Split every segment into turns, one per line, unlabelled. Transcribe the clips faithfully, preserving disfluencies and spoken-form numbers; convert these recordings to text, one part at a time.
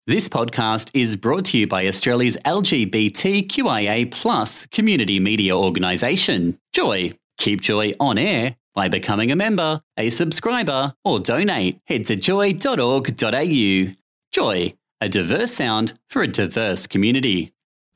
This podcast is brought to you by Australia's L G B T Q I A plus community media organisation, Joy. Keep Joy on air by becoming a member, a subscriber, or donate. Head to joy dot org dot a u. Joy, a diverse sound for a diverse community.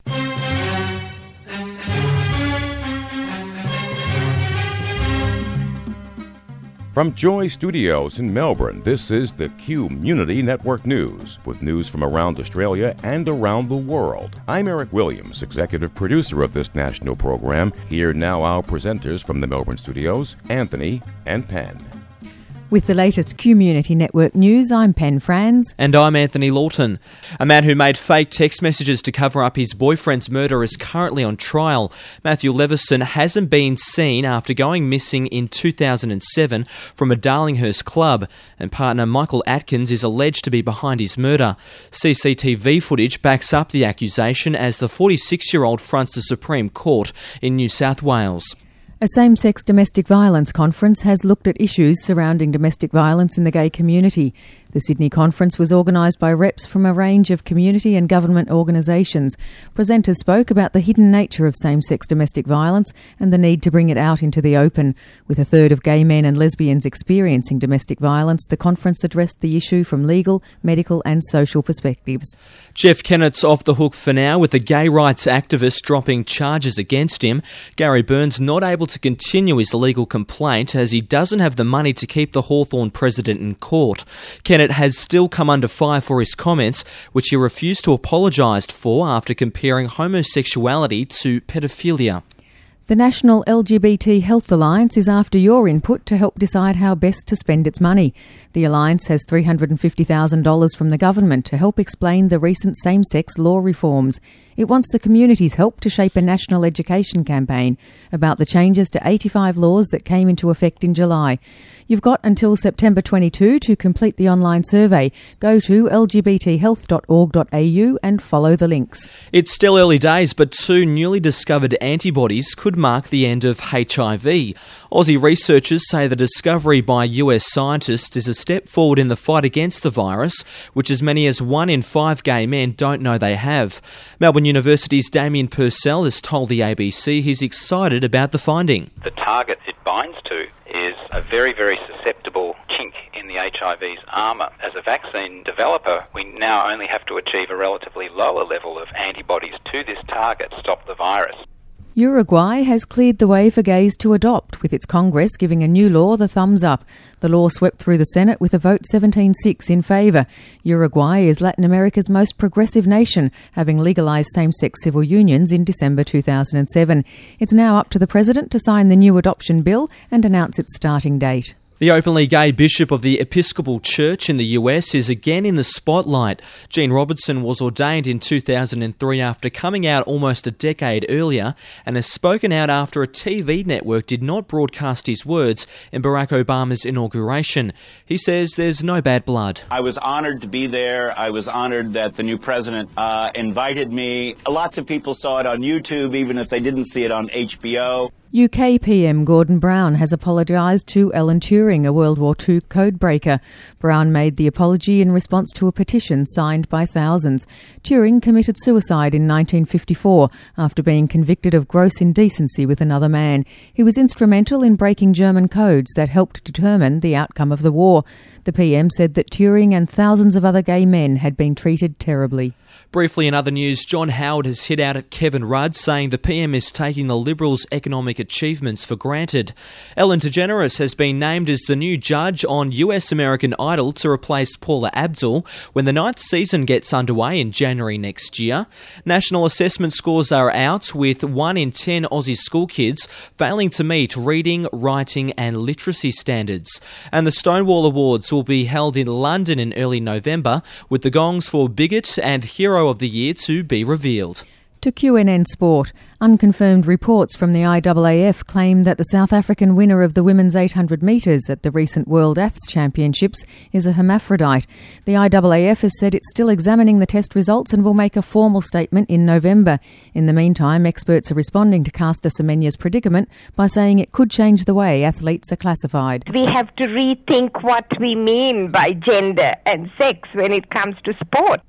From Joy Studios in Melbourne, this is the Community Network News, with news from around Australia and around the world. I'm Eric Williams, executive producer of this national program. Here now our presenters from the Melbourne studios, Anthony and Pen.
With the latest Community Network news, I'm Pen Franz.
And I'm Anthony Lawton. A man who made fake text messages to cover up his boyfriend's murder is currently on trial. Matthew Leveson hasn't been seen after going missing in two thousand seven from a Darlinghurst club, and partner Michael Atkins is alleged to be behind his murder. C C T V footage backs up the accusation as the forty-six-year-old fronts the Supreme Court in New South Wales.
A same-sex domestic violence conference has looked at issues surrounding domestic violence in the gay community. The Sydney conference was organised by reps from a range of community and government organisations. Presenters spoke about the hidden nature of same-sex domestic violence and the need to bring it out into the open. With a third of gay men and lesbians experiencing domestic violence, the conference addressed the issue from legal, medical and social perspectives.
Jeff Kennett's off the hook for now, with a gay rights activist dropping charges against him. Gary Burns not able to continue his legal complaint as he doesn't have the money to keep the Hawthorn president in court. Kennett has still come under fire for his comments, which he refused to apologise for after comparing homosexuality to pedophilia.
The National L G B T Health Alliance is after your input to help decide how best to spend its money. The Alliance has three hundred fifty thousand dollars from the government to help explain the recent same-sex law reforms. It wants the community's help to shape a national education campaign about the changes to eighty-five laws that came into effect in July. You've got until September twenty-second to complete the online survey. Go to l g b t health dot org dot a u and follow the links.
It's still early days, but two newly discovered antibodies could mark the end of H I V. Aussie researchers say the discovery by U S scientists is a step forward in the fight against the virus, which as many as one in five gay men don't know they have. Melbourne University's Damien Purcell has told the A B C he's excited about the finding.
The target it binds to is a very, very susceptible chink in the H I V's armour. As a vaccine developer, we now only have to achieve a relatively lower level of antibodies to this target to stop the virus.
Uruguay has cleared the way for gays to adopt, with its Congress giving a new law the thumbs up. The law swept through the Senate with a vote seventeen six in favour. Uruguay is Latin America's most progressive nation, having legalised same-sex civil unions in December two thousand seven. It's now up to the President to sign the new adoption bill and announce its starting date.
The openly gay bishop of the Episcopal Church in the U S is again in the spotlight. Gene Robertson was ordained in two thousand three after coming out almost a decade earlier, and has spoken out after a T V network did not broadcast his words in Barack Obama's inauguration. He says there's no bad blood.
I was honoured to be there. I was honoured that the new president uh, invited me. Lots of people saw it on YouTube, even if they didn't see it on H B O.
U K P M Gordon Brown has apologised to Alan Turing, a World War Two codebreaker. Brown made the apology in response to a petition signed by thousands. Turing committed suicide in nineteen fifty-four after being convicted of gross indecency with another man. He was instrumental in breaking German codes that helped determine the outcome of the war. The P M said that Turing and thousands of other gay men had been treated terribly.
Briefly in other news, John Howard has hit out at Kevin Rudd, saying the P M is taking the Liberals' economic achievements for granted. Ellen DeGeneres has been named as the new judge on U S American Idol to replace Paula Abdul when the ninth season gets underway in January next year. National assessment scores are out, with one in ten Aussie school kids failing to meet reading, writing and literacy standards. And the Stonewall Awards will be held in London in early November, with the gongs for Bigot and Hero of the Year to be revealed.
To Q N N Sport, unconfirmed reports from the I A A F claim that the South African winner of the women's eight hundred metres at the recent World Aths Championships is a hermaphrodite. The I A A F has said it's still examining the test results and will make a formal statement in November. In the meantime, experts are responding to Caster Semenya's predicament by saying it could change the way athletes are classified.
We have to rethink what we mean by gender and sex when it comes to sport.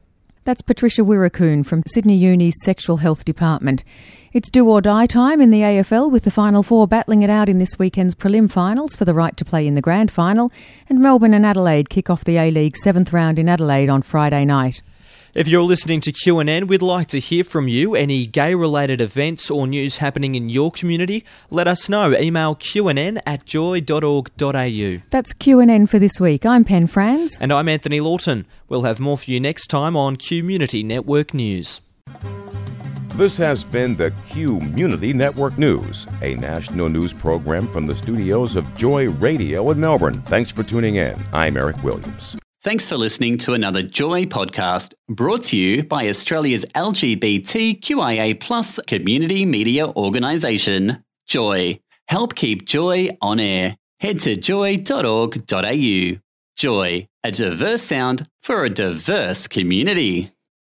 That's Patricia Wirracoon from Sydney Uni's Sexual Health Department. It's do or die time in the A F L, with the Final Four battling it out in this weekend's prelim finals for the right to play in the grand final, and Melbourne and Adelaide kick off the A-League seventh round in Adelaide on Friday night.
If you're listening to Q and N, we'd like to hear from you. Any gay-related events or news happening in your community, let us know. Email q n n at joy dot org dot a u.
That's Q and N for this week. I'm Pen Franz.
And I'm Anthony Lawton. We'll have more for you next time on Community Network News.
This has been the Community Network News, a national news program from the studios of Joy Radio in Melbourne. Thanks for tuning in. I'm Eric Williams.
Thanks for listening to another Joy podcast, brought to you by Australia's L G B T Q I A plus community media organisation, Joy. Help keep Joy on air. Head to joy dot org dot a u. Joy, a diverse sound for a diverse community.